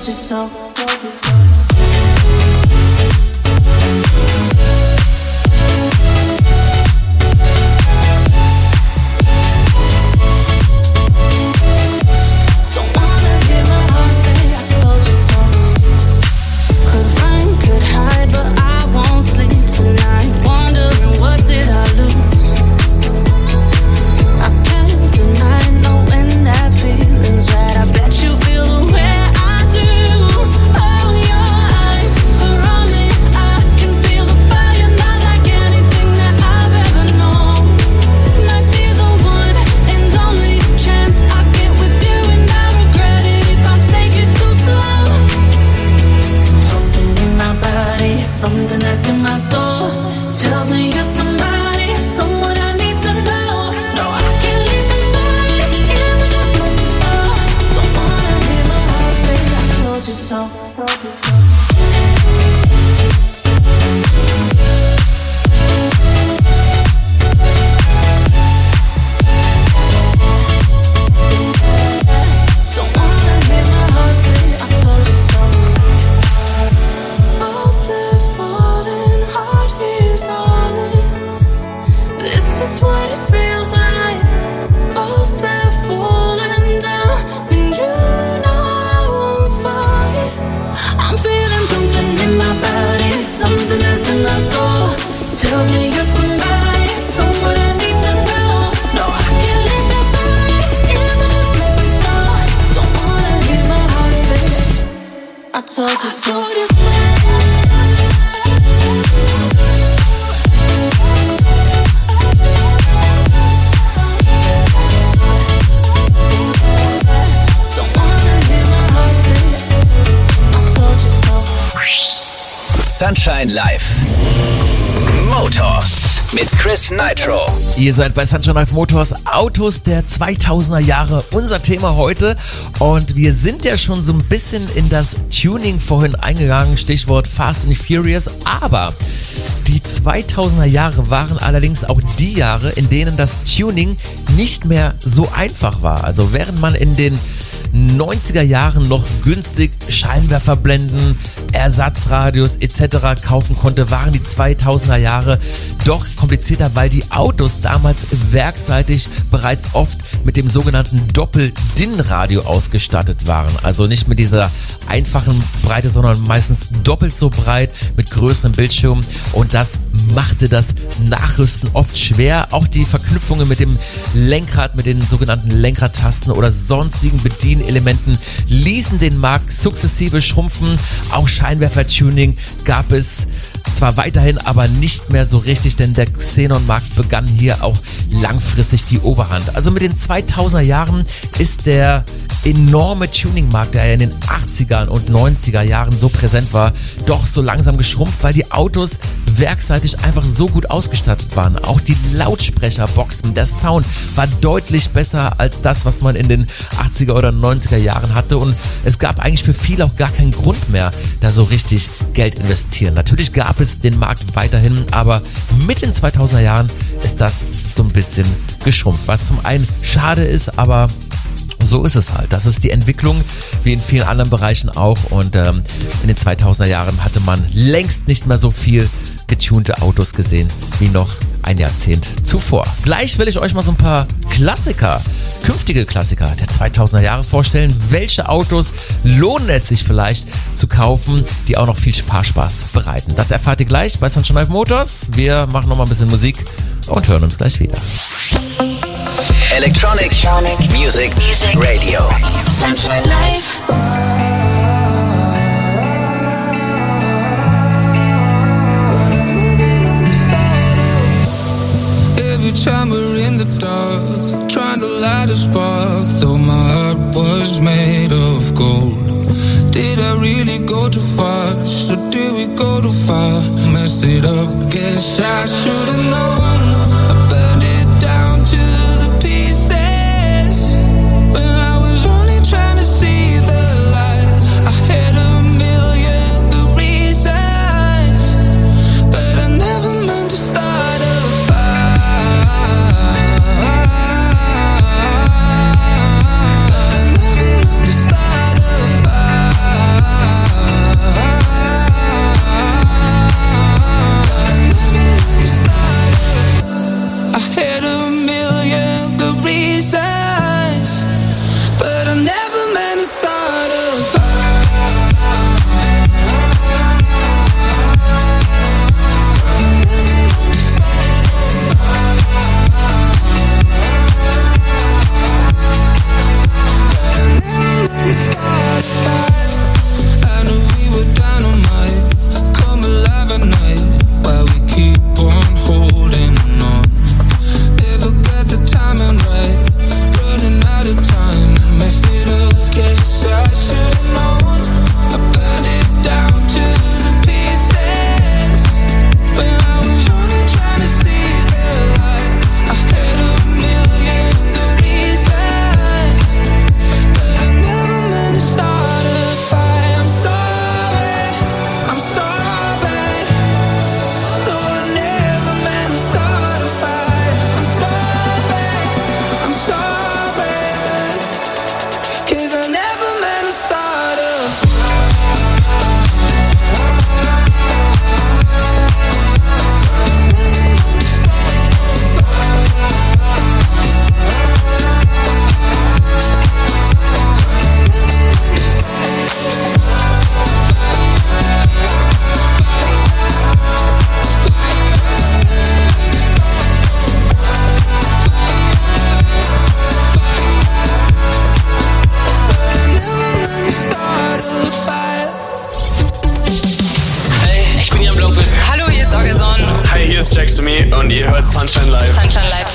told you so. Sunshine Live Motors mit Chris Nitro. Ihr seid bei Sunshine Live Motors, Autos der 2000er Jahre, unser Thema heute. Und wir sind ja schon so ein bisschen in das Tuning vorhin eingegangen, Stichwort Fast and Furious. Aber die 2000er Jahre waren allerdings auch die Jahre, in denen das Tuning nicht mehr so einfach war. Also während man in den 90er Jahren noch günstig Scheinwerferblenden, Ersatzradios etc. kaufen konnte, waren die 2000er Jahre doch komplizierter, weil die Autos damals werksseitig bereits oft mit dem sogenannten Doppel-DIN-Radio ausgestattet waren. Also nicht mit dieser einfachen Breite, sondern meistens doppelt so breit mit größeren Bildschirmen, und das machte das Nachrüsten oft schwer. Auch die Verknüpfungen mit dem Lenkrad, mit den sogenannten Lenkradtasten oder sonstigen Bedienelementen ließen den Markt sukzessive schrumpfen. Auch Scheinwerfer-Tuning gab es zwar weiterhin, aber nicht mehr so richtig, denn der Xenon-Markt begann hier auch langfristig die Oberhand. Also mit den 2000er Jahren ist der enorme Tuning-Markt, der ja in den 80er und 90er Jahren so präsent war, doch so langsam geschrumpft, weil die Autos werkseitig einfach so gut ausgestattet waren. Auch die Lautsprecherboxen, der Sound war deutlich besser als das, was man in den 80er oder 90er Jahren hatte, und es gab eigentlich für viele auch gar keinen Grund mehr, da so richtig Geld investieren. Natürlich gab es den Markt weiterhin, aber mit den 2000er Jahren ist das so ein bisschen geschrumpft, was zum einen schade ist, aber so ist es halt. Das ist die Entwicklung, wie in vielen anderen Bereichen auch, und in den 2000er Jahren hatte man längst nicht mehr so viel getunte Autos gesehen wie noch ein Jahrzehnt zuvor. Gleich will ich euch mal so ein paar Klassiker, künftige Klassiker der 2000er Jahre vorstellen. Welche Autos lohnen es sich vielleicht zu kaufen, die auch noch viel Fahrspaß bereiten? Das erfahrt ihr gleich bei Sunshine Live Motors. Wir machen noch mal ein bisschen Musik und hören uns gleich wieder. Electronic Music Radio. Sunshine Live. Every time we're in the dark, trying to light a spark, though my heart was made of gold. Did I really go too fast, or did we go too far? Messed it up, guess I should've known. I burned it down to the pieces, when I was only trying to see the light. I had a million good reasons, but I never meant to start a fire.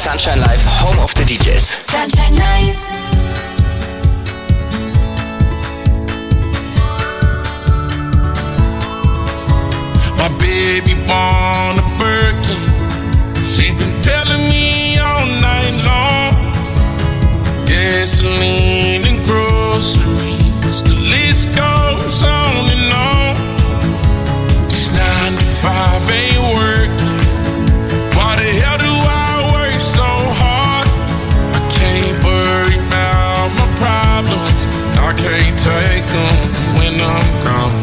Sunshine Live, home of the DJs. Sunshine Live. My baby born a Birkin. She's been telling me all night long. Gasoline and groceries, the list goes on and on. This 9 to 5 ain't working. Why the hell do I work so hard? I can't worry about my problems. I can't take them when I'm gone.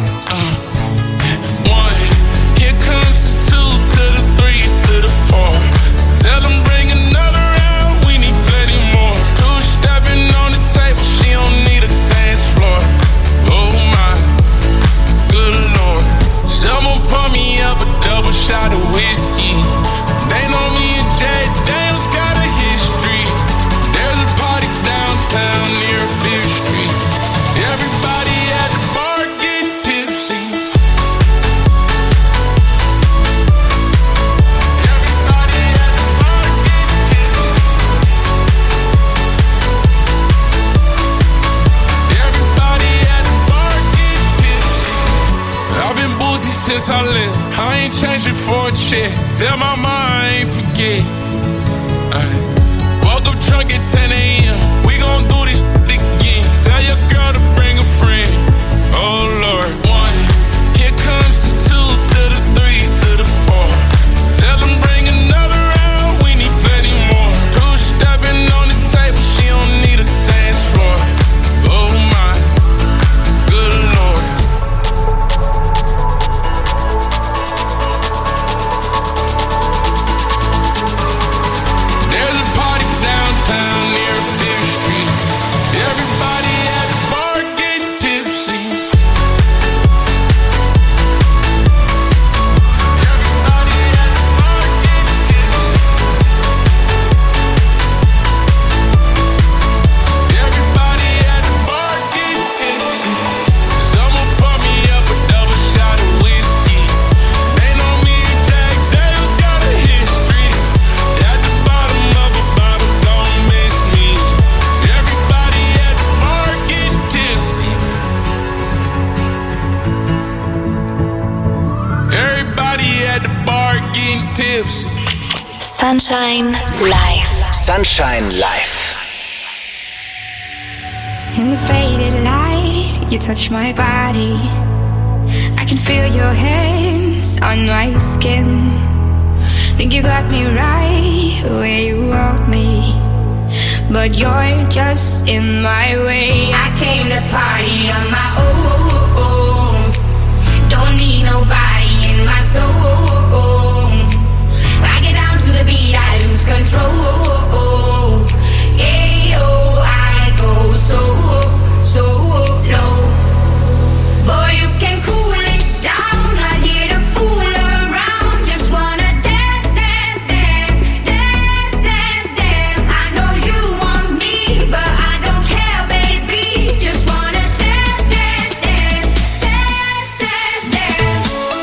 Tell them bring another round, we need plenty more. Two stepping on the table, she don't need a dance floor. Oh my, good lord. Someone pour me up a double shot of whiskey. They know me and Jay Daniels got a history. There's a party downtown near 5th Street. Everybody at the bar getting tipsy. Since I left, I ain't changing for a check. Tell my mom I ain't forget. Woke up drunk at 10 a.m. We gon' do this again. Tell your girl to bring a friend. Oh Lord, 1. Here comes the 2 to the 3 to the 4. Tell them bring another round. We need plenty more. Two stepping on the table. She don't need a dance floor. Oh my, good Lord. Sunshine Live. Sunshine Live. In the faded light, you touch my body. I can feel your hands on my skin. Think you got me right where you want me, but you're just in my way. I came to party on my own. Don't need nobody in my soul. I get down to the beat, I lose control. Ayo, I go so low. Boy, you can cool it down, not here to fool around. Just wanna dance, dance, dance, dance, dance, dance. I know you want me, but I don't care, baby. Just wanna dance, dance, dance, dance, dance, dance.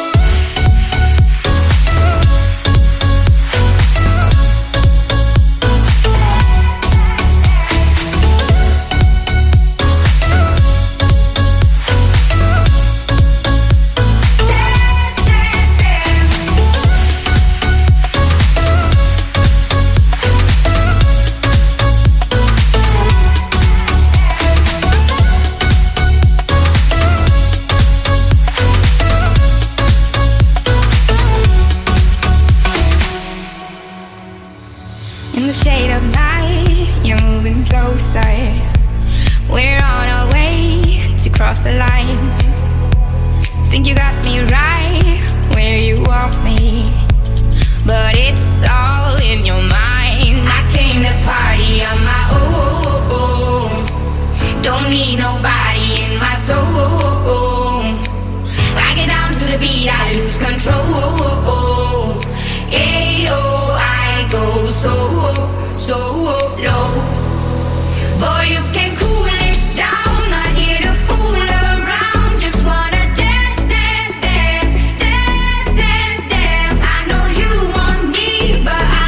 In the shade of night, you're moving closer. We're on our way to cross the line. Think you got me right where you want me, but it's all in your mind. I came to party on my own. Don't need nobody in my soul. I get down to the beat, I lose control. Ayo, I go so low. Boy, you can cool it down, not here to fool around. Just wanna dance, dance, dance, dance, dance, dance. I know you want me, but I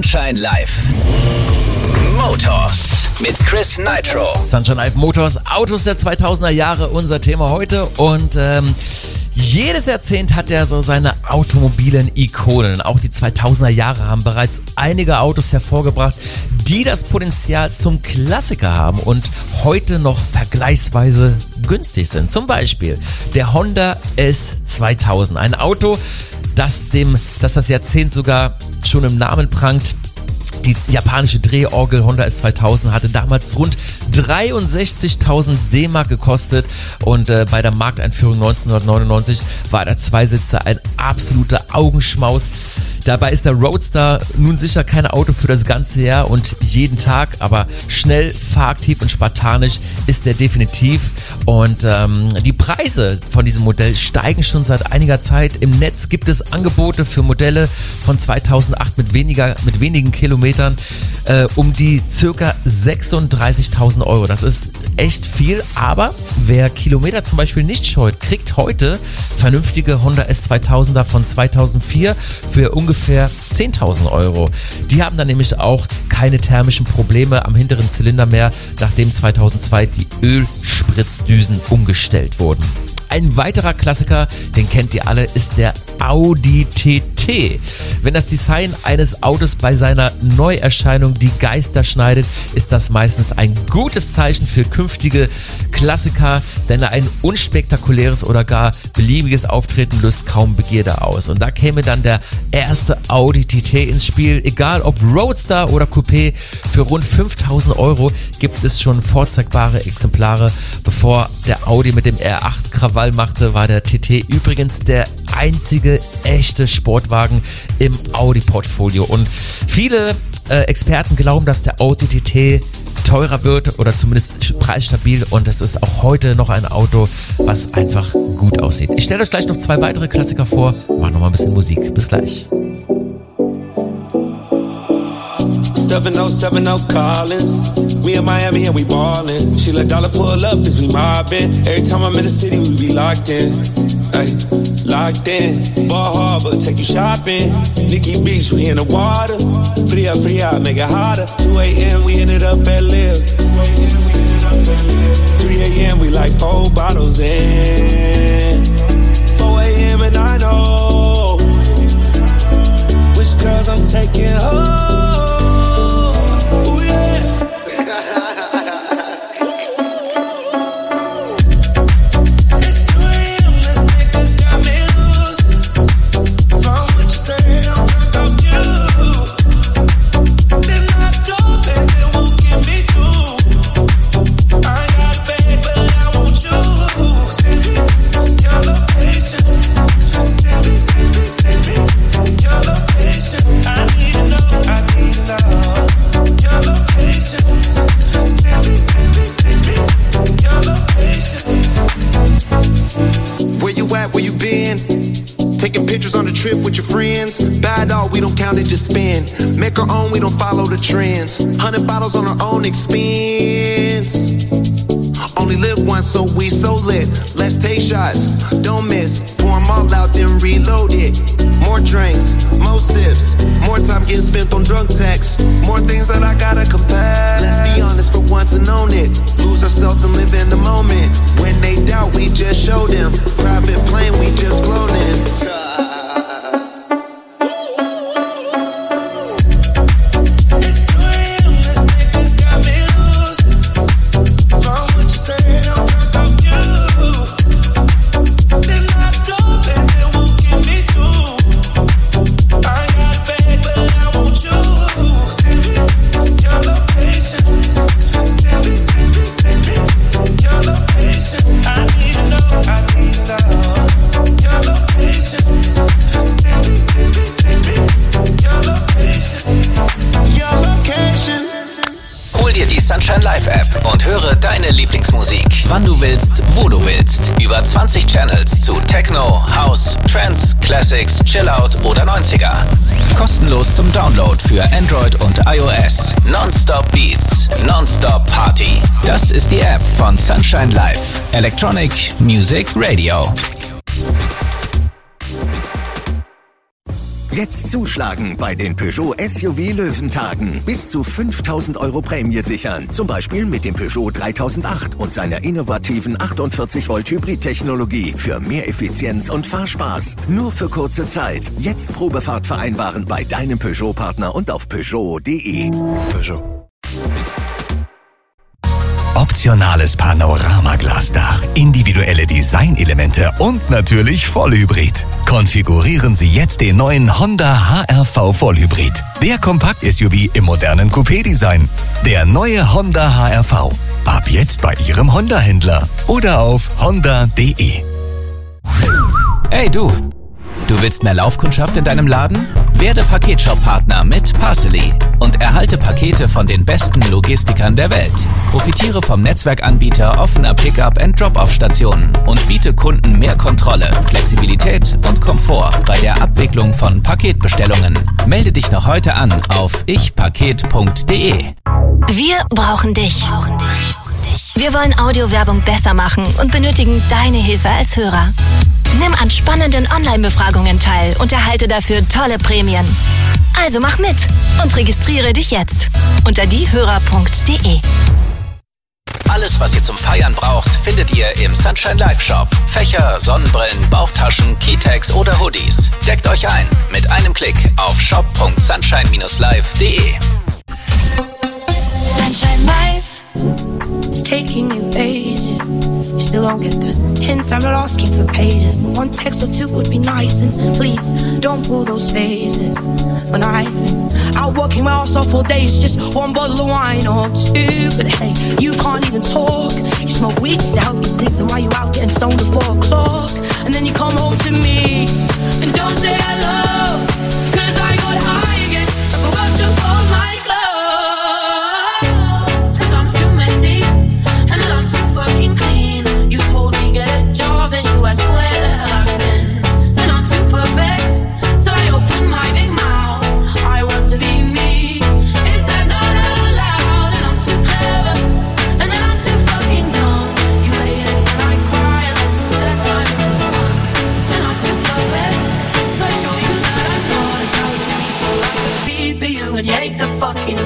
Sunshine Live. Motors mit Chris Nitro. Sunshine Live Motors, Autos der 2000er Jahre, unser Thema heute. Und jedes Jahrzehnt hat er so seine automobilen Ikonen. Auch die 2000er Jahre haben bereits einige Autos hervorgebracht, die das Potenzial zum Klassiker haben und heute noch vergleichsweise günstig sind. Zum Beispiel der Honda S2000, ein Auto, das das Jahrzehnt sogar schon im Namen prangt. Die japanische Drehorgel Honda S2000 hatte damals rund 63.000 D-Mark gekostet und bei der Markteinführung 1999 war der Zweisitzer ein absoluter Augenschmaus. Dabei ist der Roadster nun sicher kein Auto für das ganze Jahr und jeden Tag, aber schnell, fahraktiv und spartanisch ist er definitiv. Und die Preise von diesem Modell steigen schon seit einiger Zeit. Im Netz gibt es Angebote für Modelle von 2008 mit wenigen Kilometern um die ca. 36.000 Euro. Das ist echt viel, aber wer Kilometer zum Beispiel nicht scheut, kriegt heute vernünftige Honda S2000er von 2004 für ungefähr 10.000 Euro. Die haben dann nämlich auch keine thermischen Probleme am hinteren Zylinder mehr, nachdem 2002 die Ölspritzdüsen umgestellt wurden. Ein weiterer Klassiker, den kennt ihr alle, ist der Audi TT. Wenn das Design eines Autos bei seiner Neuerscheinung die Geister schneidet, ist das meistens ein gutes Zeichen für künftige Klassiker, denn ein unspektakuläres oder gar beliebiges Auftreten löst kaum Begierde aus. Und da käme dann der erste Audi TT ins Spiel. Egal ob Roadster oder Coupé, für rund 5.000 Euro gibt es schon vorzeigbare Exemplare. Bevor der Audi mit dem R8 Krawall machte, war der TT übrigens der einzige echte Sportwagen im Audi-Portfolio. Und viele Experten glauben, dass der Audi TT teurer wird oder zumindest preisstabil, und es ist auch heute noch ein Auto, was einfach gut aussieht. Ich stelle euch gleich noch 2 weitere Klassiker vor, mach noch mal ein bisschen Musik. Bis gleich. 7070 Collins. We in Miami and we ballin'. She let dollar pull up cause we mobbin'. Every time I'm in the city we be locked in. Ay, locked in. Ball Harbor, take you shopping. Nikki Beach, we in the water. Free up, make it hotter. 2 a.m. we ended up at Live. 3 a.m. we like 4 bottles in. 4 a.m. and I know which girls I'm taking home. Just spend, make our own, we don't follow the trends. 100 bottles on our own expense. Only live once, so we so lit. Let's take shots, don't miss. Pour them all out, then reload it. More drinks, more sips. More time getting spent on drunk texts. More things that I gotta confess. Let's be honest for once and own it. Lose ourselves and live in the moment. When they doubt, we just show them. Private plane, we just floating. Sunshine Live App und höre deine Lieblingsmusik, wann du willst, wo du willst. Über 20 Channels zu Techno, House, Trance, Classics, Chillout oder 90er. Kostenlos zum Download für Android und iOS. Nonstop Beats, Nonstop Party. Das ist die App von Sunshine Live. Electronic Music Radio. Jetzt zuschlagen bei den Peugeot SUV Löwentagen. Bis zu 5.000 € Prämie sichern. Zum Beispiel mit dem Peugeot 3008 und seiner innovativen 48 Volt Hybrid-Technologie für mehr Effizienz und Fahrspaß. Nur für kurze Zeit. Jetzt Probefahrt vereinbaren bei deinem Peugeot-Partner und auf Peugeot.de. Peugeot. Optionales Panoramaglasdach, individuelle Designelemente und natürlich Vollhybrid. Konfigurieren Sie jetzt den neuen Honda HR-V Vollhybrid. Der Kompakt-SUV im modernen Coupé-Design. Der neue Honda HR-V. Ab jetzt bei Ihrem Honda-Händler oder auf honda.de. Hey du! Du willst mehr Laufkundschaft in deinem Laden? Werde Paketshop-Partner mit Parcely und erhalte Pakete von den besten Logistikern der Welt. Profitiere vom Netzwerkanbieter offener Pick-up-and-Drop-off-Stationen und biete Kunden mehr Kontrolle, Flexibilität und Komfort bei der Abwicklung von Paketbestellungen. Melde dich noch heute an auf ichpaket.de. Wir brauchen dich. Wir wollen Audiowerbung besser machen und benötigen deine Hilfe als Hörer. Nimm an spannenden Online-Befragungen teil und erhalte dafür tolle Prämien. Also mach mit und registriere dich jetzt unter diehörer.de. Alles, was ihr zum Feiern braucht, findet ihr im Sunshine Live Shop. Fächer, Sonnenbrillen, Bauchtaschen, Keytags oder Hoodies. Deckt euch ein mit einem Klick auf shop.sunshine-live.de. Sunshine Life is taking you ages. You still don't get the hint, I'm not asking for pages. But one text or two would be nice, and please don't pull those phases. When I've been out working my ass off all day, it's just one bottle of wine or two. But hey, you can't even talk. You smoke weed just to help you sleep, then why you out getting stoned at 4 o'clock? And then you come home to me and don't say hello, 'cause I got high again, I forgot to fold my clothes. 'Cause I'm too messy and then I'm too fucking clean. You told me get a job and you asked where the hell I've been. And I'm too perfect till I open my big mouth. I want to be me. Is that not allowed? And I'm too clever and then I'm too fucking dumb. You hate it when I cry and this is that time of the month. And I'm too perfect till I show you that I'm not. 1,000 people I could be for you and you hate the fucking.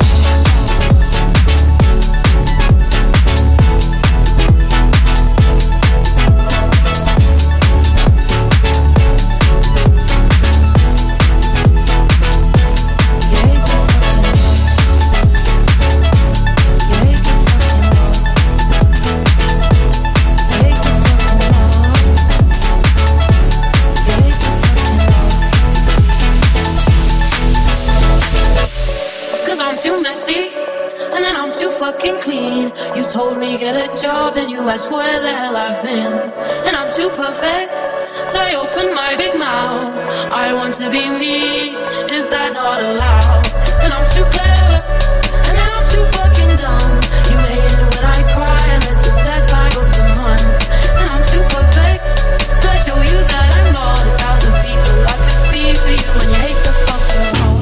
You told me get a job and you asked where the hell I've been. And I'm too perfect till I open my big mouth. I want to be me, is that not allowed? And I'm too clever and then I'm too fucking dumb. You hate it when I cry and this is that time of the month. And I'm too perfect till I show you that I'm not. 1,000 people I could be for you and you hate the fucking law.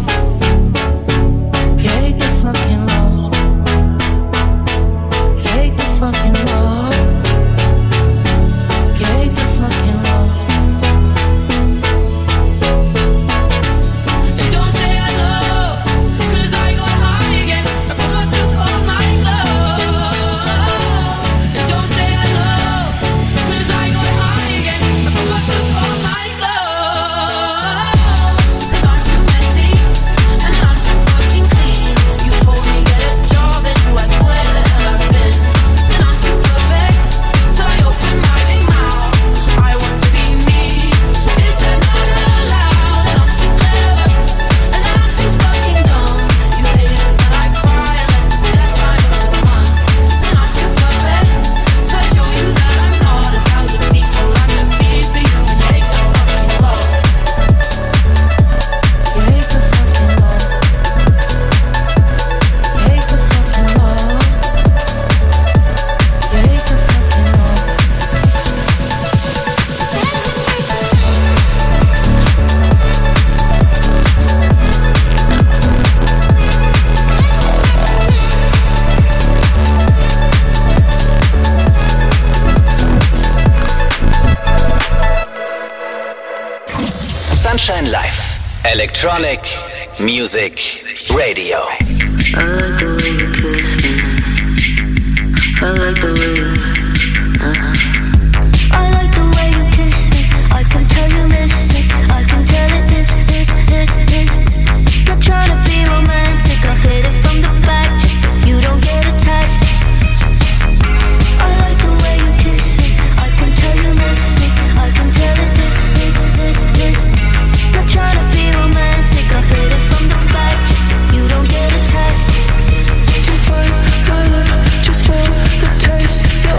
You hate the fucking law. Fucking law. You hate the fucking law. And don't say hello, 'cause I got high again, I forgot to fold my clothes. And don't say hello, 'cause I got high again, I forgot to fold my clothes. 'Cause I'm too messy and then I'm too fucking clean. You told me get a job and you asked where the hell I've been. Sunshine Live, Electronic Music Radio. I like the way you kiss me. I like the way you I like the way you kiss me. I can tell you miss it. I can tell it is. Not trying to be romantic. I'll hit it from the back just so you don't get attached. I like the way you kiss me. I can tell you miss it. I can tell it is. Not trying to be romantic. I'll hit it from the back just so you don't get attached. You bite my lip just for the taste. You're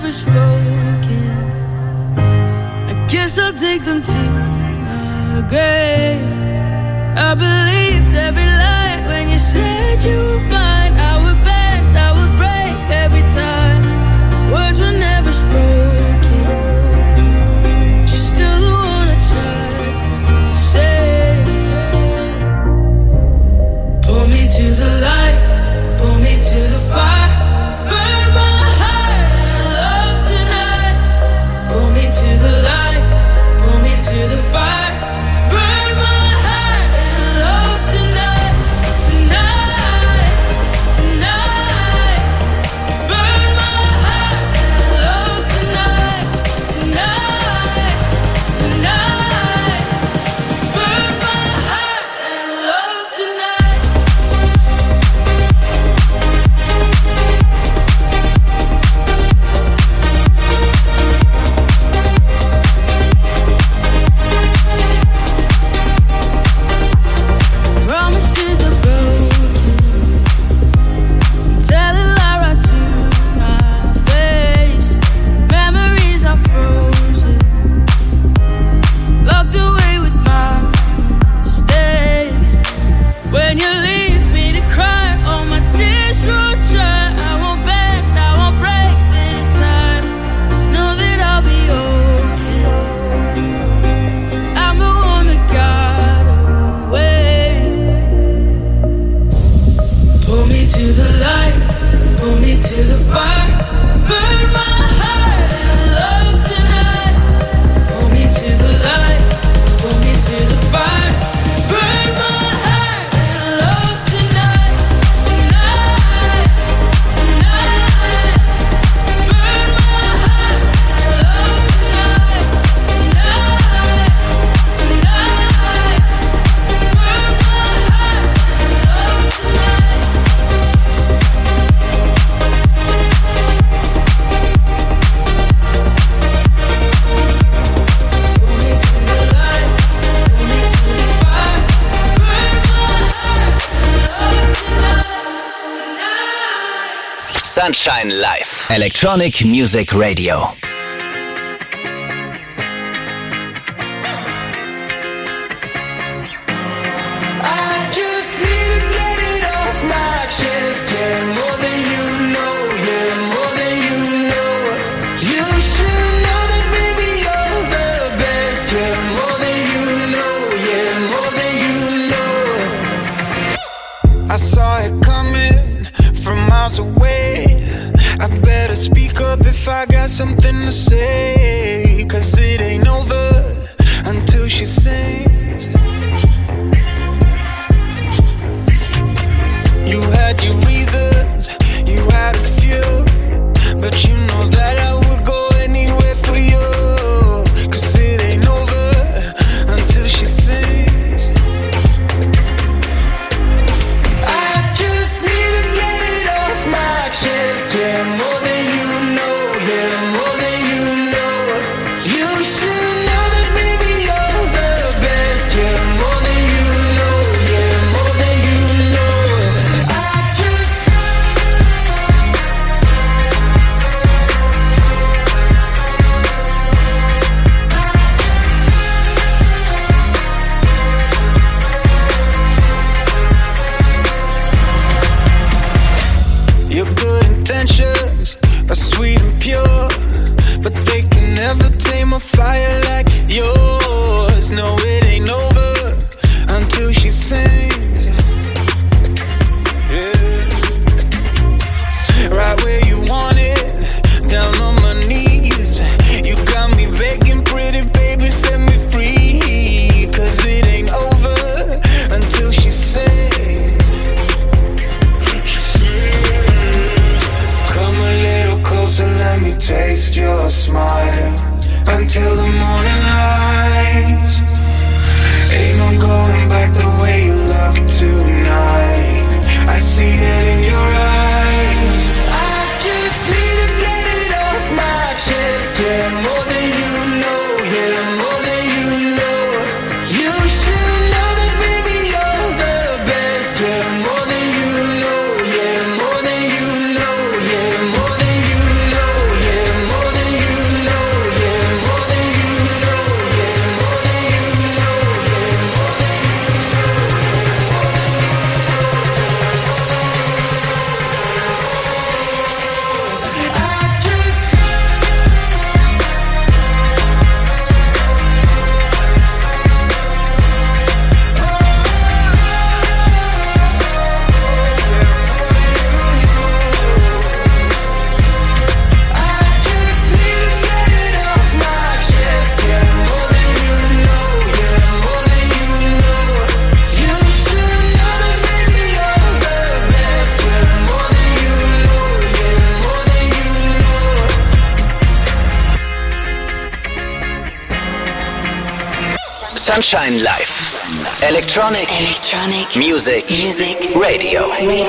never spoken. I guess I'll take them to my grave. I believed every lie when you said you were mine. I would bend, I would break every time. Words were never spoken. You're still the one I tried to save. Pull me to the light, pull me to the fire. Burn my heart and love tonight. Pull me to the light, pull me to the fire. Burn my heart and love tonight. Tonight, tonight. Burn my heart and love tonight. Tonight, tonight. Burn my heart and love tonight. Promises are broken. Tell a lie right to my face. Memories are frozen. Locked away with my mistakes. When you leave me to cry, all my tears roll dry. I won't bend, I won't break this time. Know that I'll be okay. I'm the one that got away. Pull me to the light, pull me to the fire. Burn my heart and love tonight. Pull me to the light, pull me to the fire. Burn my heart and love tonight. Tonight, tonight. Burn my heart and love tonight. Tonight, tonight. Burn my heart and love tonight. Pull me to the light, pull me to the fire. Burn my heart and love tonight. Sunshine Live. Electronic Music Radio. I just need to get it off my chest. Yeah, more than you know. Yeah, more than you know. You should know that, baby, you're the best. Yeah, more than you know. Yeah, more than you know. I saw it coming from miles away. I better speak up if I got something to say. 'Cause it ain't over until she sings. You had your reasons, you had a few, but you know that I would go anywhere for you. 'Cause it ain't over until she sings. I just need to get it off my chest. Yeah, more than you know. Yeah, more than you know. You should know that, baby, you're the best. Yeah, more than you know. Yeah, more than you know. I just Your good intentions are sweet and pure, but they can never tame a fire like yours. No, it ain't over until she sings. Yeah. Right where you want it, down on my knees. You got me begging, pretty baby, set me free. 'Cause it ain't over until she sings. Come a little closer, let me taste your smile. Until the morning light. Ain't no going back the way you look tonight. I see it in your eyes. I just need to get it off my chest. Yeah, more than you know. Yeah, more than you know. You should know that, baby, you're the best. Yeah, more than you know. Yeah, more than you know. Yeah, more than you know. Yeah, more Sunshine Live. Electronic Music Radio.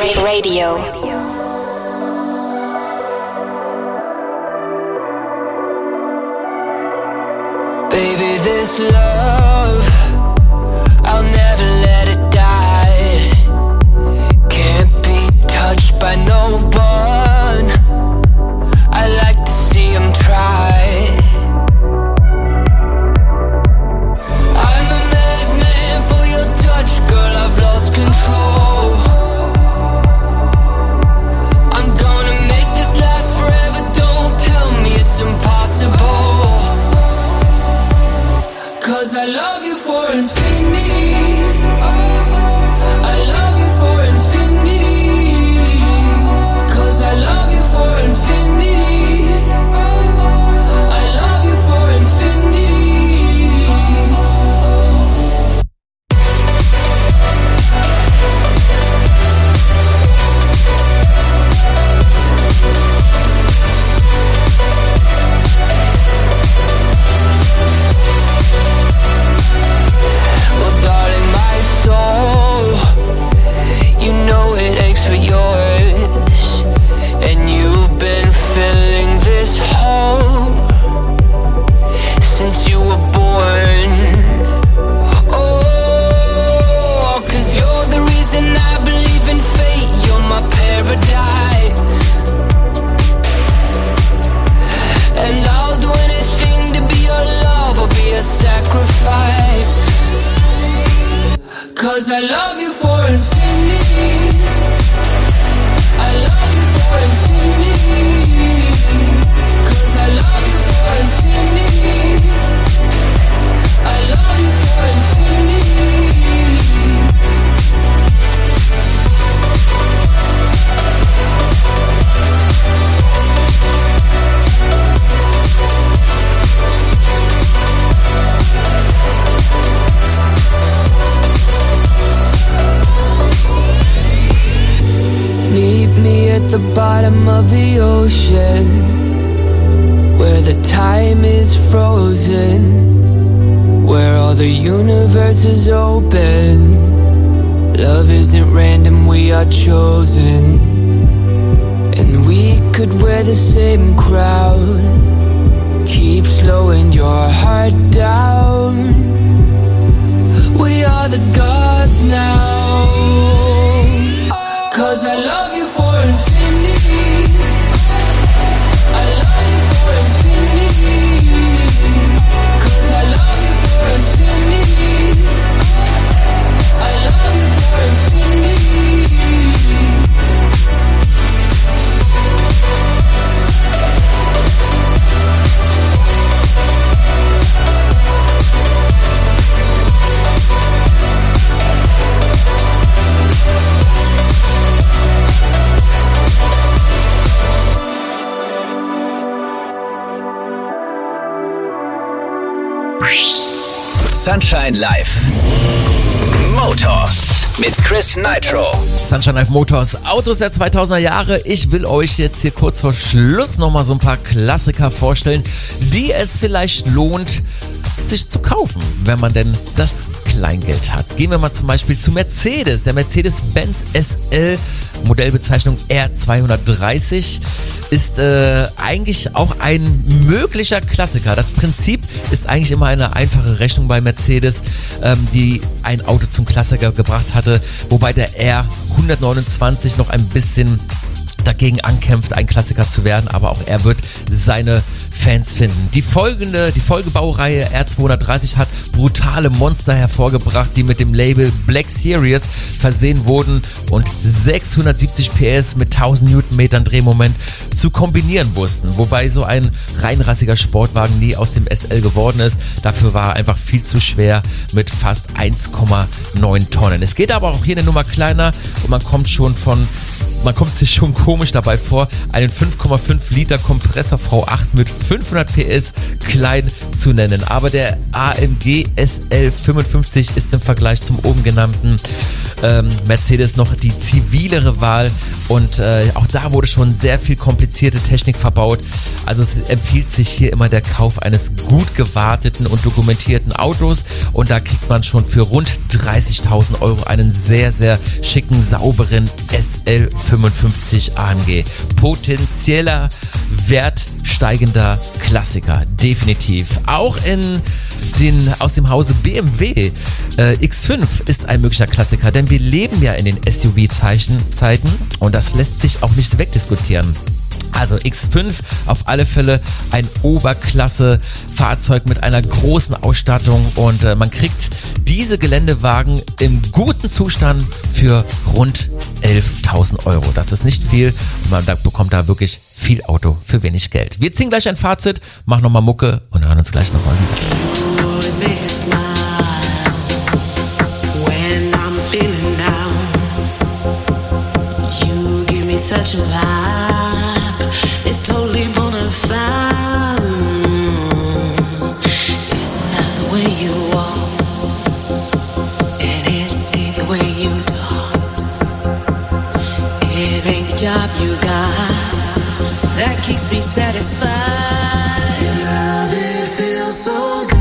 Baby, this love, I'll never let it die. Can't be touched by no one. I like to see him try. I'm a madman for your touch, girl, I've lost control. I'm gonna make this last forever, don't tell me it's impossible. 'Cause I love you for infinity. I love you for infinity. 'Cause I love you for infinity. I love you for infinity. Well, darling, my soul, you know it aches for yours, and you've been filling this hole since you were born. Oh, 'cause you're the reason I believe in fate. You're my paradise, and I'll do anything to be your love or be a sacrifice. 'Cause I love you for infinity. I love you for infinity. 'Cause I love you for infinity. I love you for infinity. Meet me at the bottom of the ocean, where the time is frozen, where all the universe is open. Love isn't random, we are chosen, and we could wear the same crown. Keep slowing your heart down. We are the gods now. 'Cause I love you for infinity. I love you for infinity. 'Cause I love you for infinity. I love you for infinity. Sunshine Live. Motors mit Chris Nitro. Sunshine Live Motors, Autos der 2000er Jahre. Ich will euch jetzt hier kurz vor Schluss nochmal so ein paar Klassiker vorstellen, die es vielleicht lohnt, sich zu kaufen, wenn man denn das Kleingeld hat. Gehen wir mal zum Beispiel zu Mercedes. Der Mercedes-Benz SL, Modellbezeichnung R230, ist eigentlich auch ein möglicher Klassiker. Das Prinzip ist eigentlich immer eine einfache Rechnung bei Mercedes, die ein Auto zum Klassiker gebracht hatte, wobei der R129 noch ein bisschen dagegen ankämpft, ein Klassiker zu werden, aber auch er wird seine Fans finden. Die Folgebaureihe R230 hat brutale Monster hervorgebracht, die mit dem Label Black Series versehen wurden und 670 PS mit 1000 Newtonmetern Drehmoment zu kombinieren wussten, wobei so ein reinrassiger Sportwagen nie aus dem SL geworden ist. Dafür war er einfach viel zu schwer mit fast 1,9 Tonnen. Es geht aber auch hier eine Nummer kleiner und man kommt sich schon komisch dabei vor, einen 5,5 Liter Kompressor V8 mit 500 PS klein zu nennen. Aber der AMG SL55 ist im Vergleich zum oben genannten Mercedes noch die zivilere Wahl und auch da wurde schon sehr viel komplizierte Technik verbaut. Also es empfiehlt sich hier immer der Kauf eines gut gewarteten und dokumentierten Autos und da kriegt man schon für rund 30.000 Euro einen sehr, sehr schicken, sauberen SL55 AMG. Potenzieller wertsteigender Klassiker, definitiv. Auch aus dem Hause BMW X5 ist ein möglicher Klassiker, denn wir leben ja in den SUV-Zeiten und das lässt sich auch nicht wegdiskutieren. Also X5 auf alle Fälle ein Oberklasse-Fahrzeug mit einer großen Ausstattung und man kriegt diese Geländewagen im guten Zustand für rund 11.000 Euro. Das ist nicht viel und man bekommt da wirklich viel Auto für wenig Geld. Wir ziehen gleich ein Fazit, machen nochmal Mucke und hören uns gleich nochmal wieder. Such a vibe, it's totally bona fide. It's not the way you walk, and it ain't the way you talk. It ain't the job you got that keeps me satisfied. Your love, it feels so good.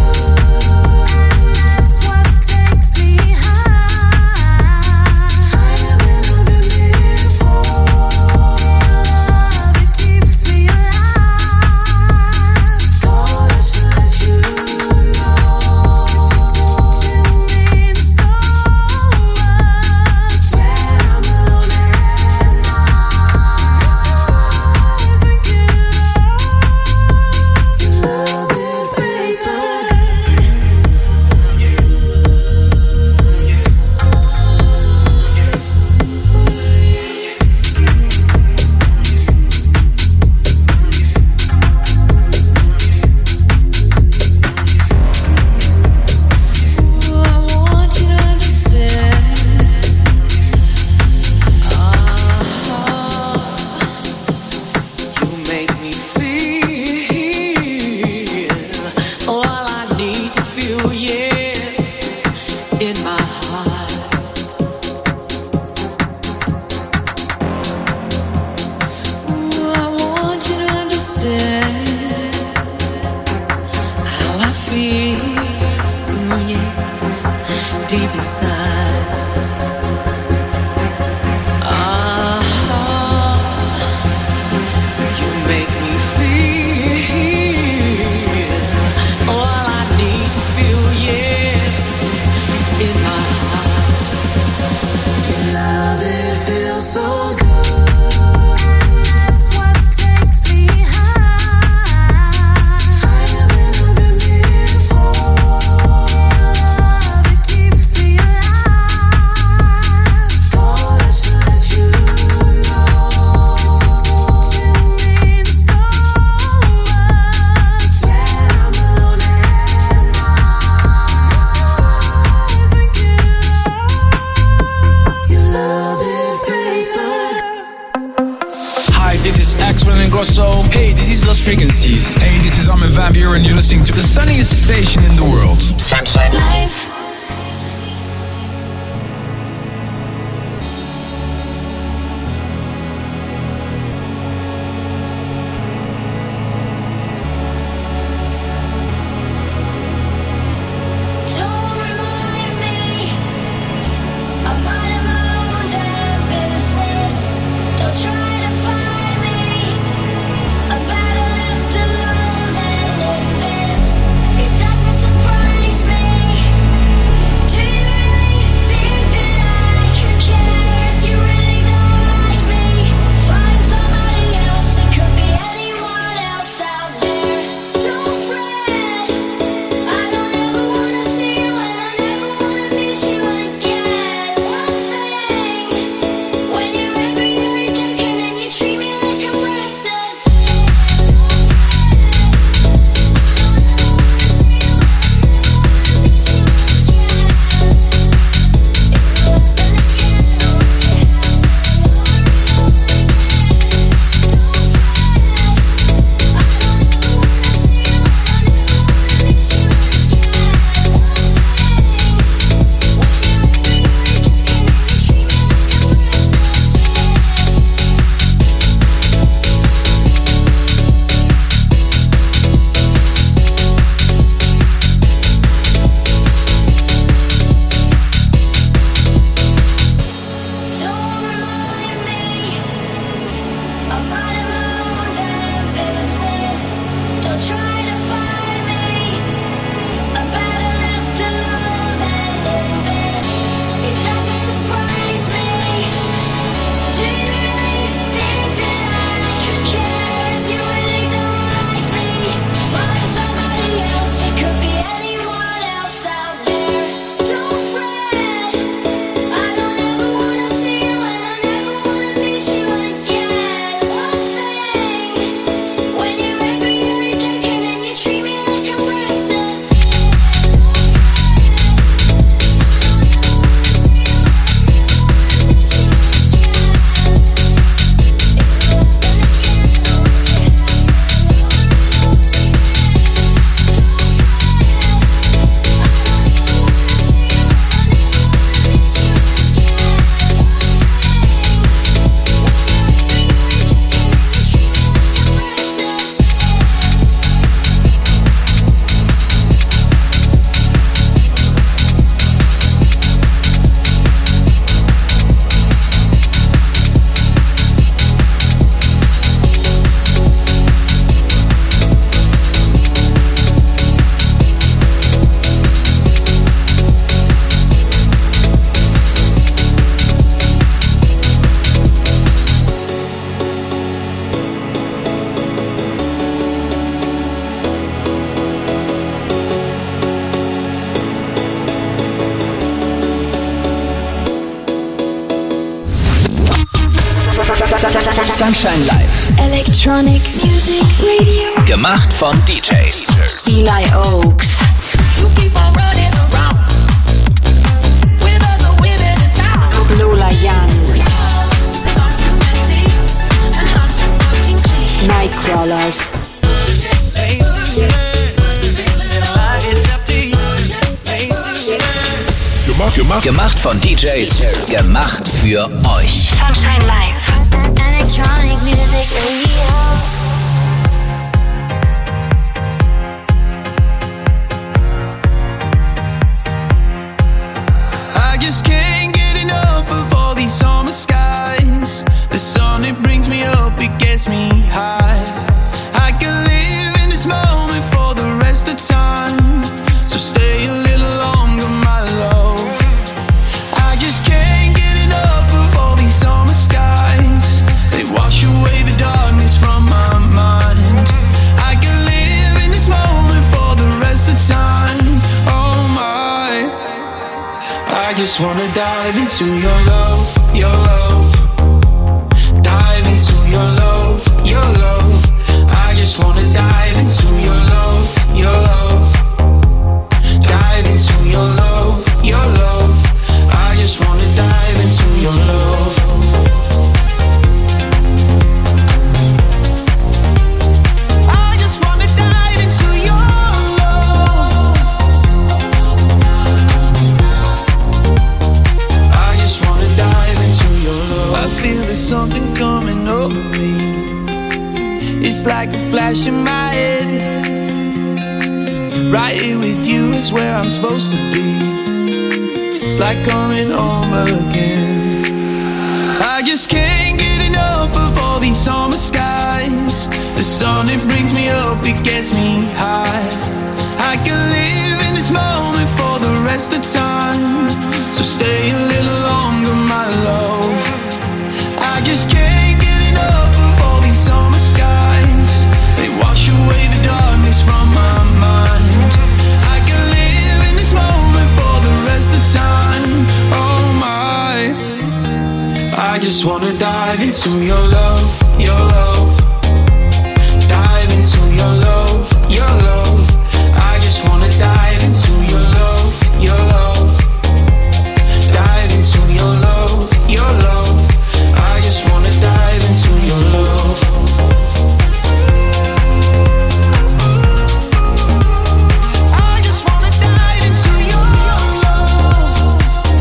Deep inside, you make me feel all I need to feel, yes, in my heart. Your love, it feels so good. Hey, this is Lost Frequencies. Hey, this is Armin van Buuren and you're listening to the sunniest station in the world. Sunshine Life. It doesn't surprise me. Sunshine Live. Electronic Music Radio. Gemacht von DJs. Eli Oaks. Lola Young. Nightcrawlers. Gemacht von DJs. Gemacht für euch. Sunshine Live. Electronic Music Radio. I just can't get enough of all these summer skies. The sun, it brings me up, it gets me high. I can live in this moment for the rest of time. So stay a little longer, my love. I just can't get enough of all these summer skies. They wash away the darkness from my mind. I can live in this moment for the rest of time. Oh my, I just wanna dive into your love, your love. Dive into your love, your love. I just wanna dive into your love, your love. Dive into your love, your love. I just wanna dive into your love. I just wanna dive into your love. I just wanna dive into your love. I feel there's something coming over me. It's like a flash in my head. Right here with you is where I'm supposed to be. It's like coming home again. I just can't get enough of all these summer skies. The sun, it brings me up, it gets me high. I can live in this moment for the rest of time. So stay a little longer, my love. I just can't get enough of all these summer skies. They wash away the darkness from my mind. I can live in this moment for the rest of time. Oh my, I just wanna dive into your love, your love. Dive into your love, your love. I just wanna dive into your love, your love. Dive into your love, your love. I just wanna dive into your love. I just wanna dive into your love.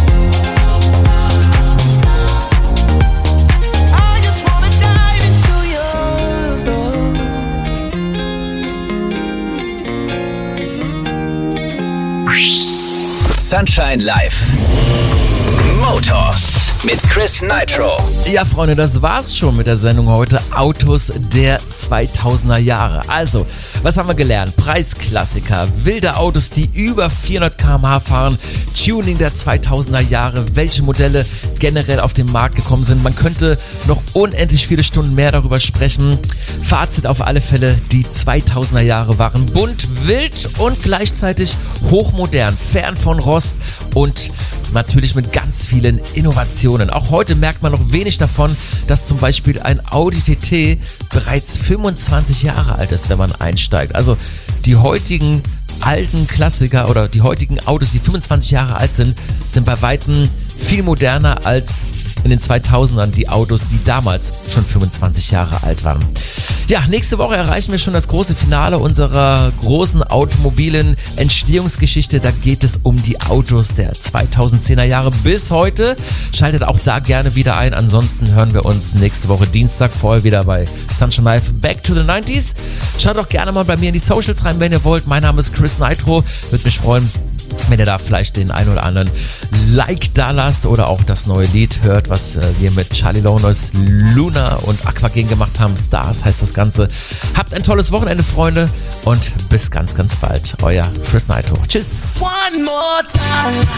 I just wanna dive into your love. Sunshine Live. Motors mit Chris Nitro. Ja, Freunde, das war's schon mit der Sendung heute. Autos der 2000er Jahre. Also, was haben wir gelernt? Preisklassiker, wilde Autos, die über 400 km/h fahren, Tuning der 2000er Jahre, welche Modelle generell auf den Markt gekommen sind. Man könnte noch unendlich viele Stunden mehr darüber sprechen. Fazit auf alle Fälle, die 2000er Jahre waren bunt, wild und gleichzeitig hochmodern, fern von Rost und natürlich mit ganz vielen Innovationen. Auch heute merkt man noch wenig davon, dass zum Beispiel ein Audi TT bereits 25 Jahre alt ist, wenn man einsteigt. Also die heutigen alten Klassiker oder die heutigen Autos, die 25 Jahre alt sind, sind bei Weitem viel moderner als in den 2000ern die Autos, die damals schon 25 Jahre alt waren. Ja, nächste Woche erreichen wir schon das große Finale unserer großen automobilen Entstehungsgeschichte. Da geht es um die Autos der 2010er Jahre bis heute. Schaltet auch da gerne wieder ein. Ansonsten hören wir uns nächste Woche Dienstag vorher wieder bei Sunshine Live Back to the 90s. Schaut auch gerne mal bei mir in die Socials rein, wenn ihr wollt. Mein Name ist Chris Nitro. Würde mich freuen, wenn ihr da vielleicht den einen oder anderen Like da lasst oder auch das neue Lied hört, was wir mit Charlie Lonos, Luna und Aquagen gemacht haben. Stars heißt das Ganze. Habt ein tolles Wochenende, Freunde, und bis ganz, ganz bald. Euer Chris Nitro. Tschüss. One more time.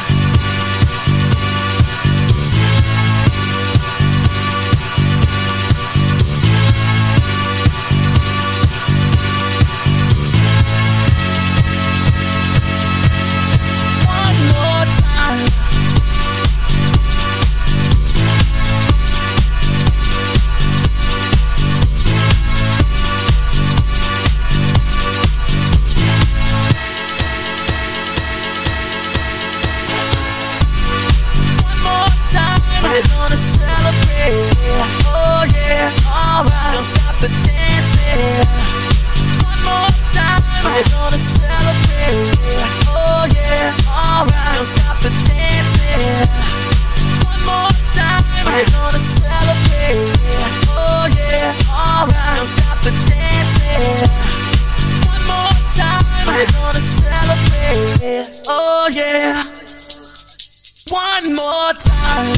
One more time.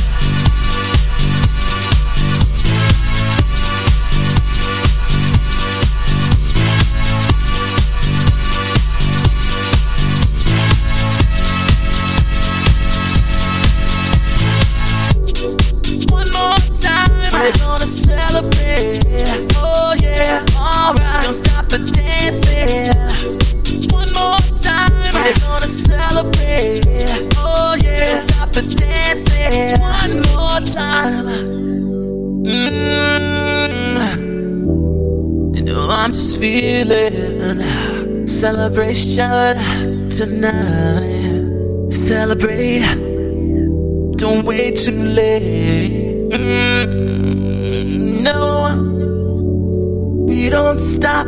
We're gonna celebrate, oh yeah, alright. Don't stop the dancing. One more time. We're gonna celebrate, oh yeah. Don't stop the dancing. One more time. You know I'm just feeling celebration tonight. Celebrate, don't wait too late. No, we don't stop.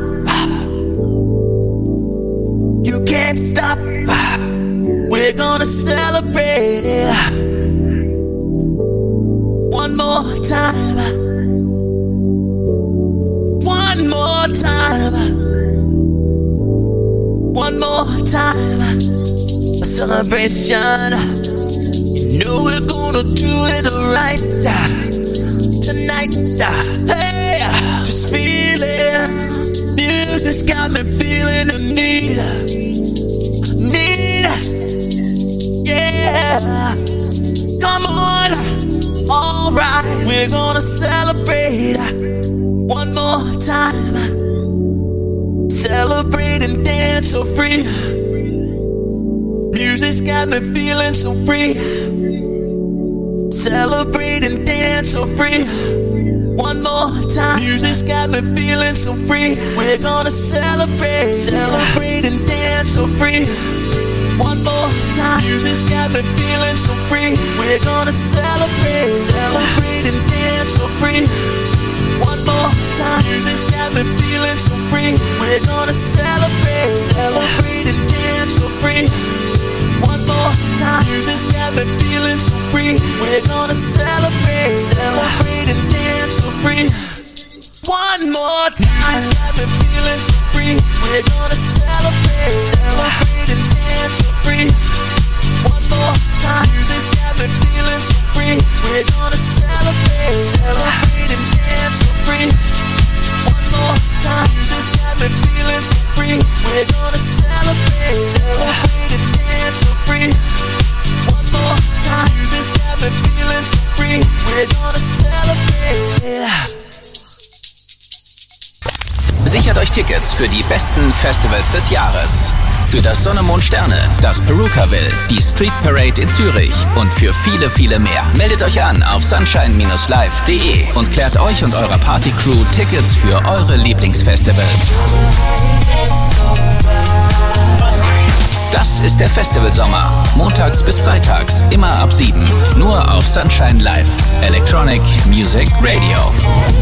You can't stop. We're gonna celebrate one more time. One more time. One more time. A celebration. You know we're gonna do it right tonight. Hey, just feeling. Music's got me feeling the need. Yeah. Come on. Alright, we're gonna celebrate one more time. Celebrate and dance so free. Music's got me feeling so free. Celebrate and dance so free. One more time. Music's got me feeling so free. We're gonna celebrate. Celebrate and dance so free. One more time. Music's got me feeling so free. We're gonna celebrate. Celebrate and dance so free. One more time. Music's got me feeling so free. We're gonna celebrate. Celebrate and dance so free. One more time. Music's got me feeling so free. We're gonna celebrate. Celebrate and dance so free. One more time. Music's got me feeling so free. We're gonna celebrate. Celebrate and dance so free. One more time. Music's got me feeling so free. We're gonna celebrate. Celebrate and dance so free. One more time. Music's got me feeling so free. We're gonna celebrate. Celebrate and dance so free. One more time. Music's got me feeling so free. We're gonna celebrate. Sichert euch Tickets für die besten Festivals des Jahres. Für das Sonne, Mond, Sterne, das Perukaville, die Street Parade in Zürich und für viele, viele mehr. Meldet euch an auf sunshine-live.de und klärt euch und eurer Partycrew Tickets für eure Lieblingsfestivals. Das ist der Festivalsommer. Montags bis freitags, immer ab 7. Nur auf Sunshine Live. Electronic Music Radio.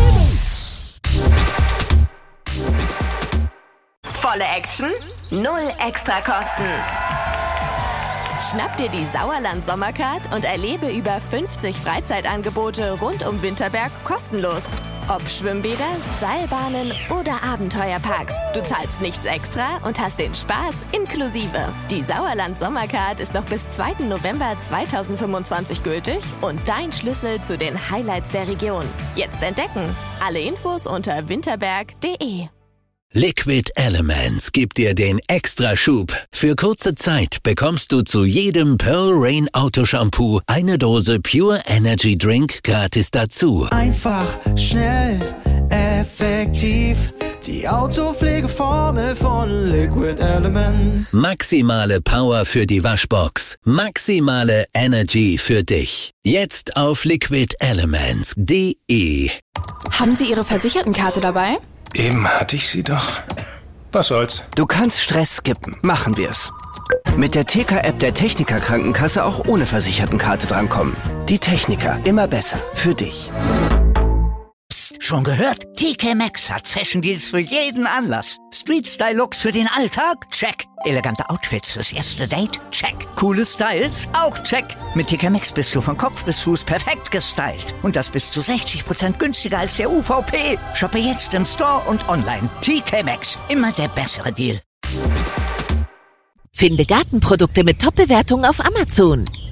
Volle Action, null Extrakosten. Schnapp dir die Sauerland Sommercard und erlebe über 50 Freizeitangebote rund um Winterberg kostenlos. Ob Schwimmbäder, Seilbahnen oder Abenteuerparks. Du zahlst nichts extra und hast den Spaß inklusive. Die Sauerland Sommercard ist noch bis 2. November 2025 gültig und dein Schlüssel zu den Highlights der Region. Jetzt entdecken. Alle Infos unter winterberg.de. Liquid Elements gibt dir den Extraschub. Für kurze Zeit bekommst du zu jedem Pearl Rain Autoshampoo eine Dose Pure Energy Drink gratis dazu. Einfach, schnell, effektiv. Die Autopflegeformel von Liquid Elements. Maximale Power für die Waschbox. Maximale Energy für dich. Jetzt auf liquidelements.de. Haben Sie Ihre Versichertenkarte dabei? Eben hatte ich sie doch. Was soll's? Du kannst Stress skippen. Machen wir's. Mit der TK-App der Techniker Krankenkasse auch ohne Versichertenkarte drankommen. Die Techniker, immer besser. Für dich. Psst, schon gehört? TK Maxx hat Fashion Deals für jeden Anlass. Street-Style-Looks für den Alltag? Check. Elegante Outfits fürs erste Date? Check. Coole Styles? Auch check. Mit TK Maxx bist du von Kopf bis Fuß perfekt gestylt. Und das bis zu 60% günstiger als der UVP. Shoppe jetzt im Store und online. TK Maxx. Immer der bessere Deal. Finde Gartenprodukte mit Top-Bewertungen auf Amazon.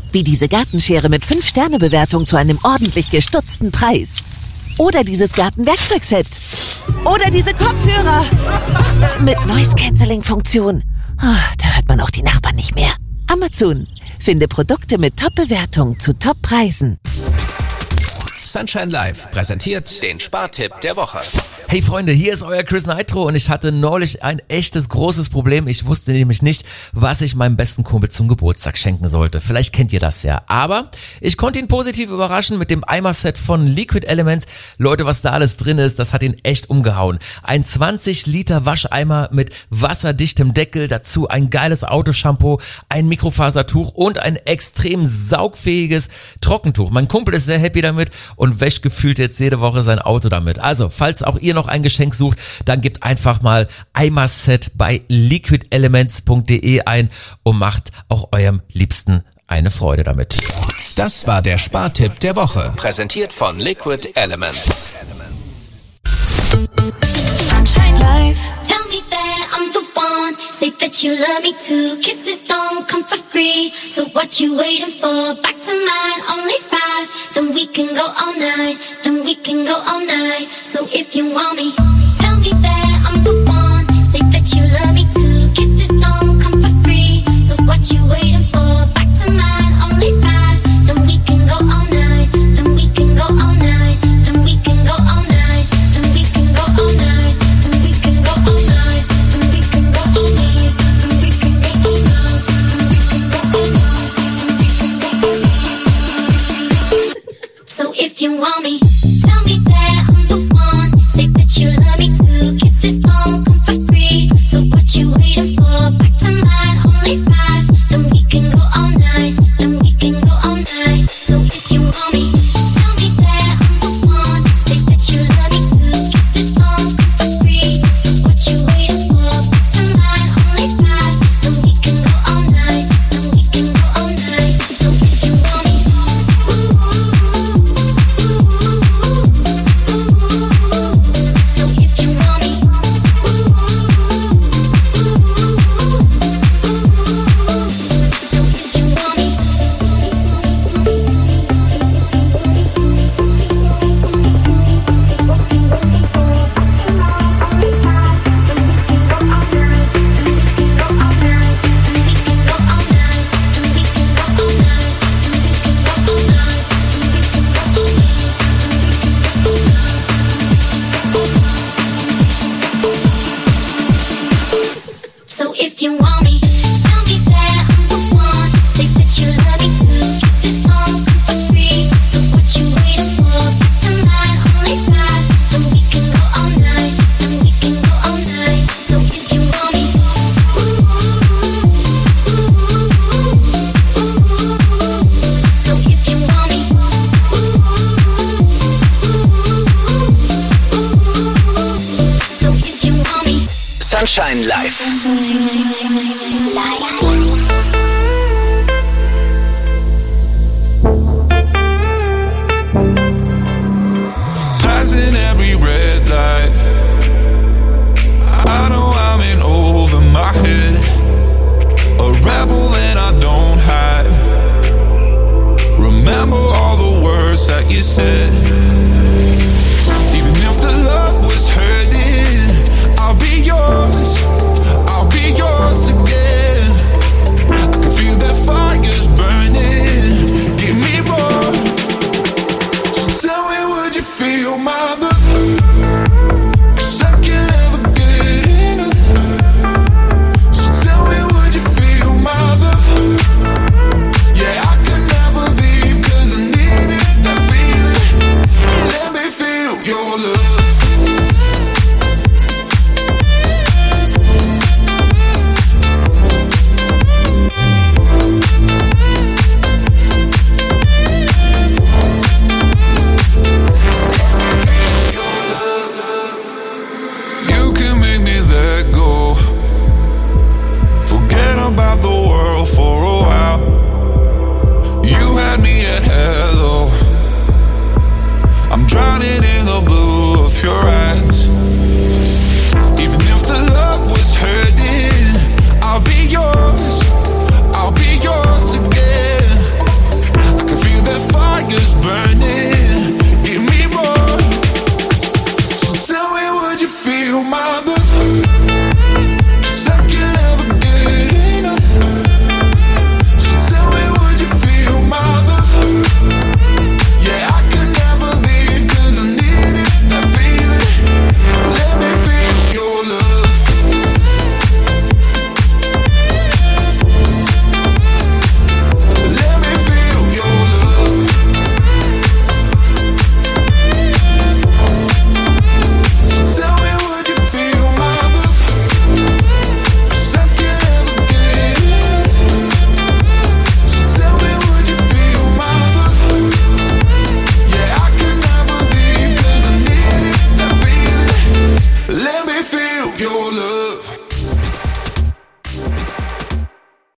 Wie diese Gartenschere mit 5-Sterne-Bewertung zu einem ordentlich gestutzten Preis. Oder dieses Gartenwerkzeugset. Oder diese Kopfhörer mit Noise-Canceling-Funktion. Da hört man auch die Nachbarn nicht mehr. Amazon. Finde Produkte mit Top-Bewertung zu Top-Preisen. Sunshine Live präsentiert den Spartipp der Woche. Hey Freunde, hier ist euer Chris Nitro und ich hatte neulich ein echtes großes Problem. Ich wusste nämlich nicht, was ich meinem besten Kumpel zum Geburtstag schenken sollte. Vielleicht kennt ihr das ja. Aber ich konnte ihn positiv überraschen mit dem Eimer-Set von Liquid Elements. Leute, was da alles drin ist, das hat ihn echt umgehauen. Ein 20 Liter Wascheimer mit wasserdichtem Deckel, dazu ein geiles Autoshampoo, ein Mikrofasertuch und ein extrem saugfähiges Trockentuch. Mein Kumpel ist sehr happy damit und wäscht gefühlt jetzt jede Woche sein Auto damit. Also, falls auch ihr noch ein Geschenk sucht, dann gebt einfach mal Eimer-Set bei liquidelements.de ein und macht auch eurem Liebsten eine Freude damit. Das war der Spartipp der Woche, präsentiert von Liquid Elements. Sunshine Live. Tell me that I'm the one. Say that you love me too. Kisses don't come for free. So what you waiting for? Back to mine, only 5. Then we can go all night. Then we can go all night. So if you want me, tell me that I'm the one. Say that you love me too. Kisses don't come for free. So what you waiting for? Back to mine, only 5. Then we can go all night. Then we can go all night. Then we can go all night. Then we can go all night. Then we can go all night. Then we can go all night. Then we can go all night. Then we can go all night. Then we can go all night. So if you want me, tell me that I'm the one. Say that you love me too. Kisses don't come for free. So what you waiting for? Back to mine, only 5. Then we can go all night. Then we can go all night. So if you want me, tell me that I'm the one. Say that you love me too. Kisses don't come for free. So what you waiting for? Back to mine, only 5. Then we can go all night. Then we can go all night. So if you want me, so if you want me, so if you want me. So if you want me, tell me that I'm the one. Say that you love me too. Kisses don't come for free. So what you waiting for? Back to mine, only 5. Then we can go all night. Then we can go all night. So if you want me, so if you want me, so if you want me. Sunshine Live. Passing every red light. I know I'm in over my head. A rebel and I don't hide. Remember all the words that you said. Even if the love was hurting, I'll be yours again. I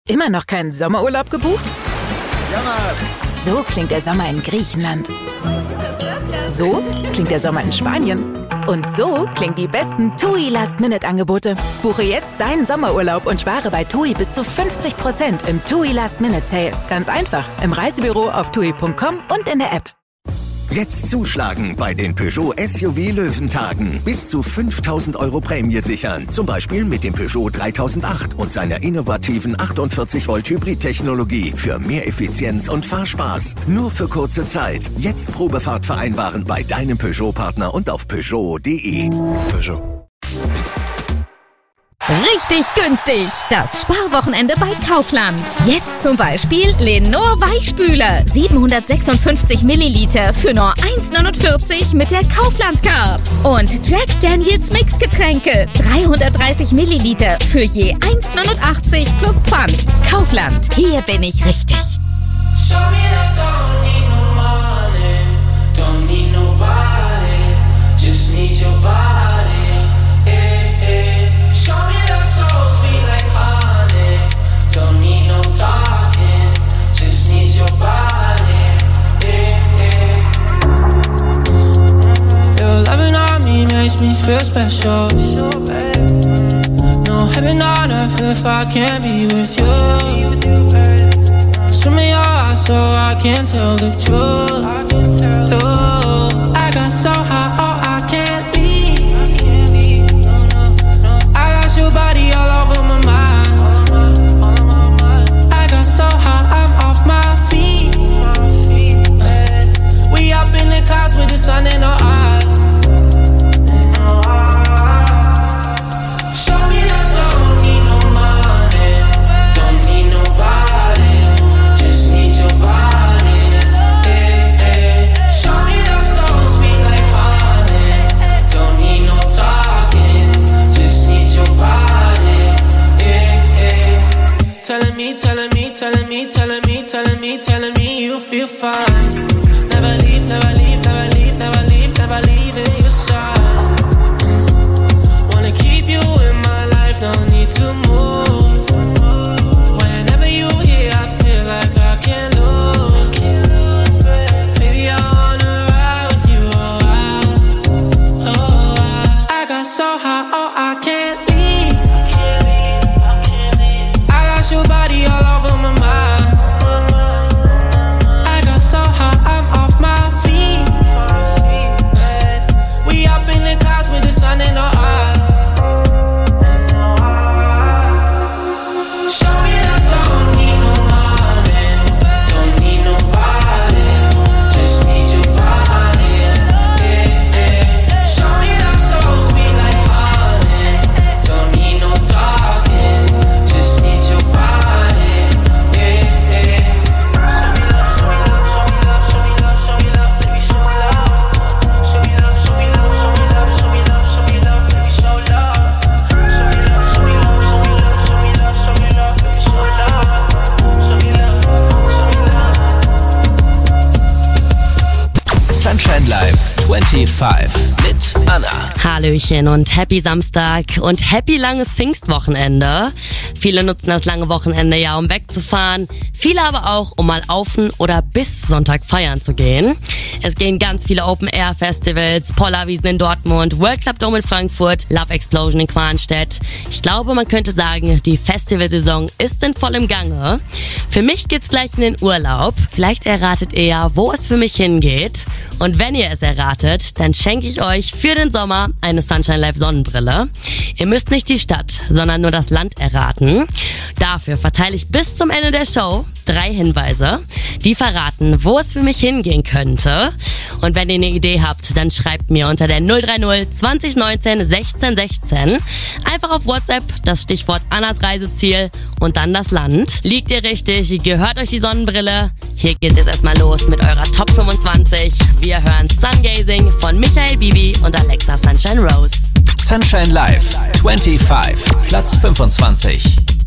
Immer noch keinen Sommerurlaub gebucht? So klingt der Sommer in Griechenland. So klingt der Sommer in Spanien. Und so klingen die besten TUI Last-Minute-Angebote. Buche jetzt deinen Sommerurlaub und spare bei TUI bis zu 50% im TUI Last-Minute-Sale. Ganz einfach, im Reisebüro auf TUI.com und in der App. Jetzt zuschlagen bei den Peugeot SUV Löwentagen. Bis zu 5.000 Euro Prämie sichern. Zum Beispiel mit dem Peugeot 3008 und seiner innovativen 48 Volt Hybrid-Technologie für mehr Effizienz und Fahrspaß. Nur für kurze Zeit. Jetzt Probefahrt vereinbaren bei deinem Peugeot-Partner und auf Peugeot.de. Peugeot. Richtig günstig. Das Sparwochenende bei Kaufland. Jetzt zum Beispiel Lenor Weichspüler. 756 Milliliter für nur 1,49 mit der Kaufland-Card. Und Jack Daniels Mixgetränke. 330 Milliliter für je 1,89 plus Pfand. Kaufland. Hier bin ich richtig. Show me that don't need no money, don't need nobody, just need your body. Show me that so sweet like honey, don't need no talking, just need your body. Your loving on me makes me feel special. No heaven on earth if I can't be with you. Swim in your eyes so I can tell the truth. Ooh, I got so high, oh I can't leave. I got your body all over my mind. I got so high, I'm off my feet. We up in the clouds with the sun in our eyes. Show me that don't need no money, don't need nobody. Your body, Show me that so sweet like honey. Don't need no talking, just need your body, Telling me, telling me, telling me, telling me, telling me, telling me you feel fine. Never leave, never leave, never leave, never leave, never leave in your side. Wanna keep you in my life, no need to move. Whenever you here, I feel like I can't lose. Baby, I wanna ride with you, I got so high, oh, I can't leave. I got your body all over my mind. I got so high, I'm off my feet. We up in the clouds with the sun in our eyes. Show me that don't need no money, don't need nobody, just need your body. Show me that so sweet like honey, don't need no talking, just need your body. Sunshine Live 25 mit Anna. Hallöchen und happy Samstag und happy langes Pfingstwochenende. Viele nutzen das lange Wochenende ja, um wegzufahren. Viele aber auch, um mal aufen oder bis Sonntag feiern zu gehen. Es gehen ganz viele Open-Air-Festivals, Pollerwiesen in Dortmund, World Club Dome in Frankfurt, Love Explosion in Quarnstedt. Ich glaube, man könnte sagen, die Festivalsaison ist in vollem Gange. Für mich geht's gleich in den Urlaub. Vielleicht erratet ihr ja, wo es für mich hingeht. Und wenn ihr es erratet, dann schenke ich euch für den Sommer eine Sunshine Live Sonnenbrille. Ihr müsst nicht die Stadt, sondern nur das Land erraten. Dafür verteile ich bis zum Ende der Show 3 Hinweise, die verraten, wo es für mich hingehen könnte. Und wenn ihr eine Idee habt, dann schreibt mir unter der 030 2019 16 16 einfach auf WhatsApp das Stichwort Annas Reiseziel und dann das Land. Liegt ihr richtig? Gehört euch die Sonnenbrille? Hier geht's jetzt erstmal los mit eurer Top 25. Wir hören Sungazing von Michael Bibi und Alexa Sunshine Rose. Sunshine Live 25, Platz 25.